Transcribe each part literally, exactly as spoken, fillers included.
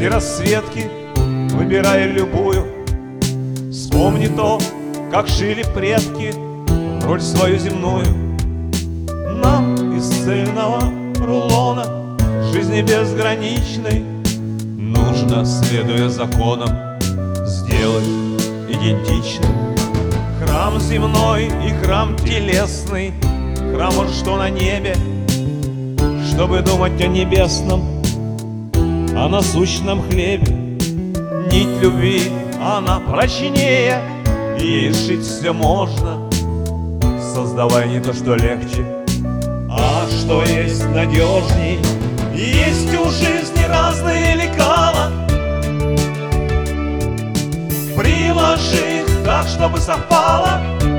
Эти расцветки, выбирая любую, вспомни то, как шили предки роль свою земную. Нам из цельного рулона жизни безграничной нужно, следуя законам, сделать идентичным храм земной и храм телесный, храм, что на небе, чтобы думать о небесном, о насущном хлебе. Нить любви, она прочнее, и ей шить все можно, создавая не то, что легче, а что есть надежней. Есть у жизни разные лекала, приложи их так, чтобы совпало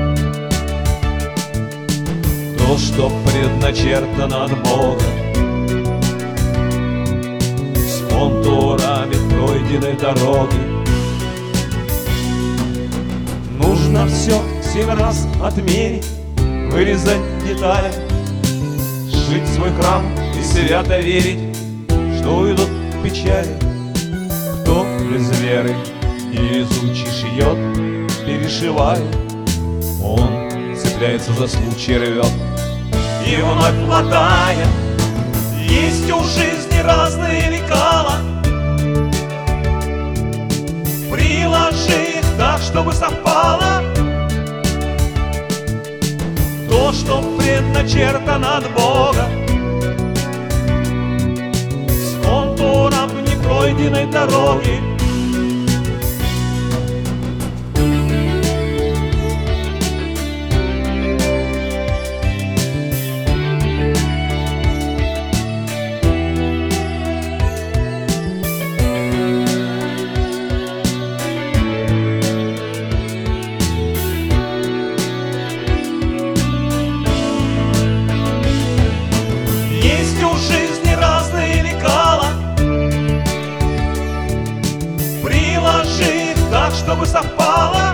то, что предначертано от Бога, с контурами пройденной дороги. Нужно все семь раз отмерить, вырезать детали, сшить свой храм и свято верить, что уйдут печали. Кто без веры невезучий шьет, перешивает, он цепляется за случай, рвет и вновь хватает. Есть у жизни разные лекала, приложи их так, чтобы совпало то, что предначертано от Бога, с контуром непройденной дороги. Есть у жизни разные лекала, приложи их так, чтобы совпало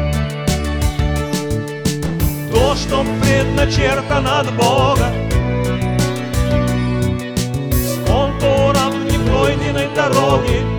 то, что предначертано от Бога, с контуром непройденной дороги.